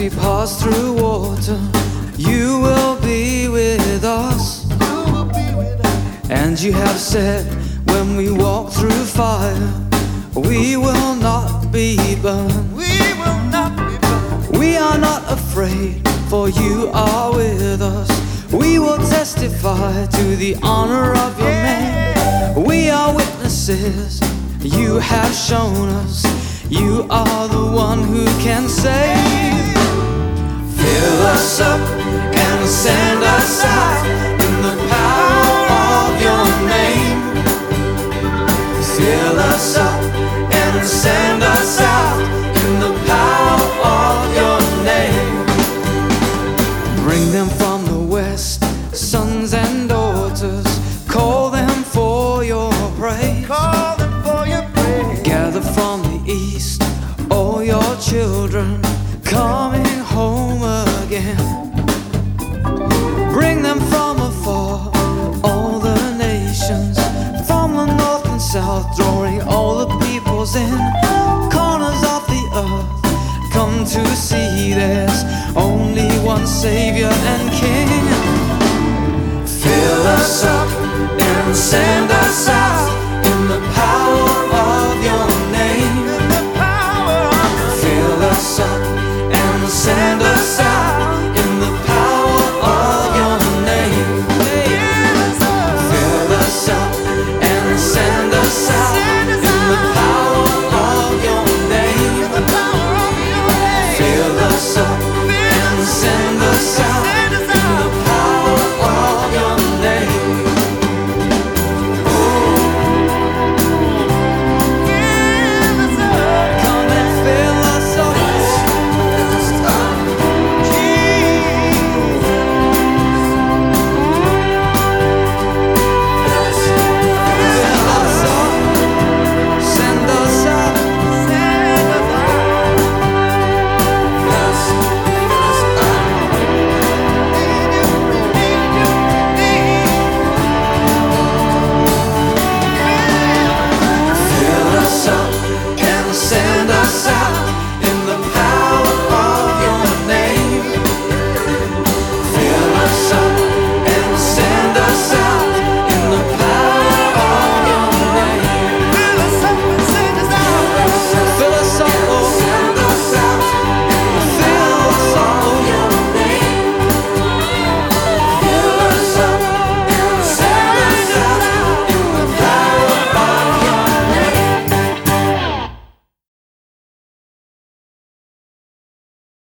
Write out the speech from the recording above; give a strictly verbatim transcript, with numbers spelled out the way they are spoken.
we pass through water, you will be with us. And you have said, when we walk through fire, we will not be burned. We will not be burned. We are not afraid, for you are with us. We will testify to the honor of your name. We are witnesses, you have shown us. You are the one who can save. Fill us up and send us out in the power of your name. Fill us up and send us out in the power of your name. Bring them from the west, sons and daughters. Call them for your praise. Call them for your praise. Gather from the east, all your children coming home again. Bring them from afar, all the nations, from the north and south, drawing all the peoples in, corners of the earth, come to see there's only one Savior and King. Fill us up and send us out in the power